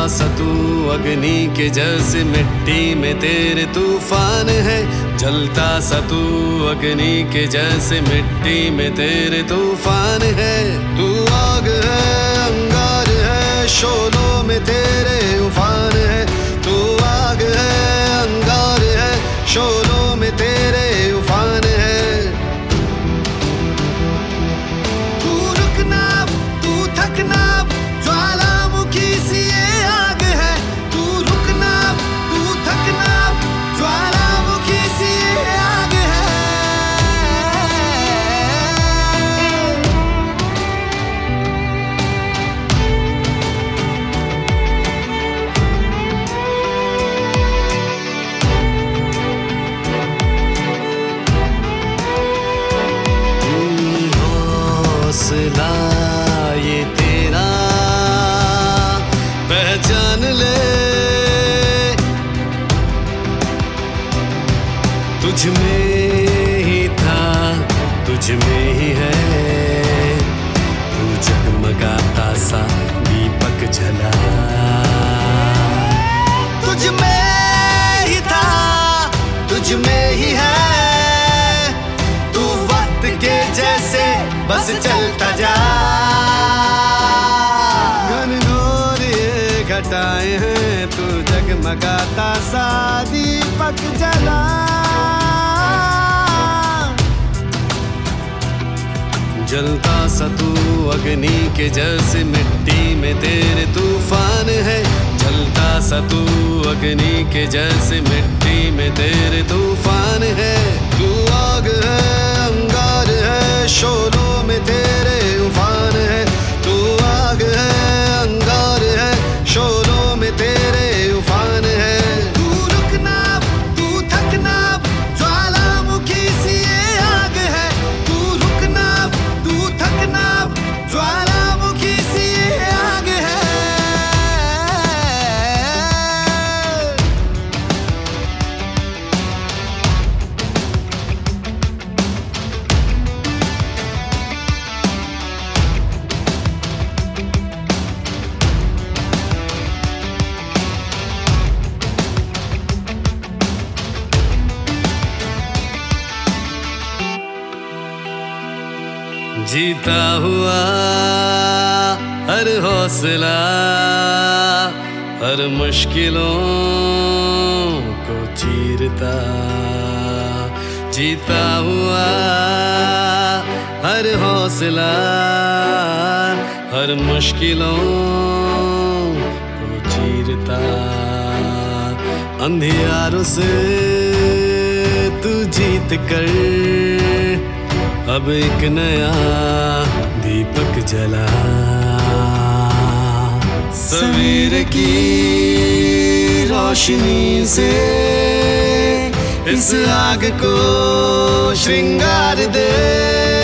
सा तू अग्नि के जैसे मिट्टी में तेरे तूफान है। जलता सा तू अग्नि के जैसे मिट्टी में तेरे तूफान है। तू आग है, अंगार है, शोलों में तेरे उफान है। तू आग है, अंगार है, शोलों में तेरे उफान है। तू रुकना, तू थकना, ज्वालामुखी सी ये आग है। तू रुकना, तू थकना, ज्वालामुखी सी ये आग है। हौसला ये तेरा पहचान ले, तुझ में ही था, तुझ में ही है। तू जगमगाता सा दीपक जला, तुझ में ही था, तुझ में ही है। तू वक्त के जैसे बस चलता जा। घनघोर ये घटाएं हैं, तू जगमगाता सा दीपक जला। जलता सा तू अग्नि के जैसे मिट्टी में तेरे तूफान है। जलता सा तू अग्नि के जैसे मिट्टी में तेरे तूफान है। तू आग है, अंगार है, शोलों में तेरे उफान है। तू आग है, अंगार है, शोलों में तेरे उफान है। तू रुकना, तू थकना, ज्वालामुखी सी ये आग है। तू रुकना, तू थकना, ज्वालामुखी सी ये आग है। जीता हुआ हर हौसला, हर मुश्किलों को चीरता। जीता हुआ हर हौसला, हर मुश्किलों को चीरता। अंधियारों से तू जीत कर अब एक नया दीपक जला। सवेरे की रोशनी से इस आग को श्रृंगार दे।